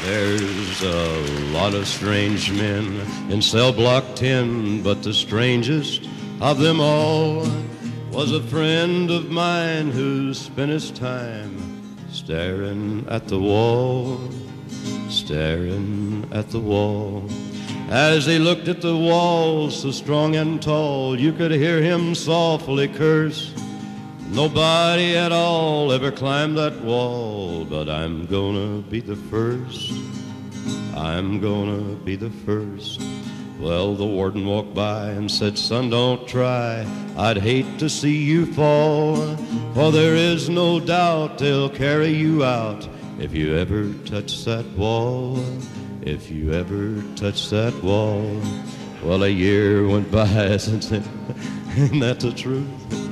There's a lot of strange men in cell block 10, but the strangest of them all was a friend of mine who spent his time staring at the wall, staring at the wall. As he looked at the wall, so strong and tall, you could hear him softly curse. Nobody at all ever climbed that wall, but I'm gonna be the first. I'm gonna be the first. Well, the warden walked by and said, son, don't try. I'd hate to see you fall, for there is no doubt they'll carry you out if you ever touch that wall, if you ever touch that wall. Well, a year went by since then. Isn't that the truth?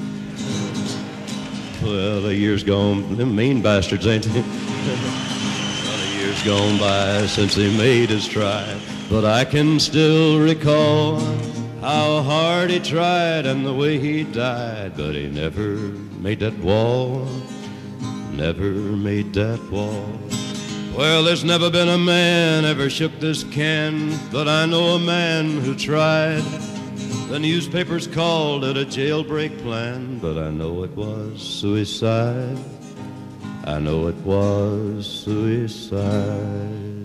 Well, a year's gone, them mean bastards, ain't they? Well, a year's gone by since he made his try, but I can still recall how hard he tried and the way he died, but he never made that wall, never made that wall. Well, there's never been a man ever shook this can, but I know a man who tried. The newspapers called it a jailbreak plan, but I know it was suicide. I know it was suicide.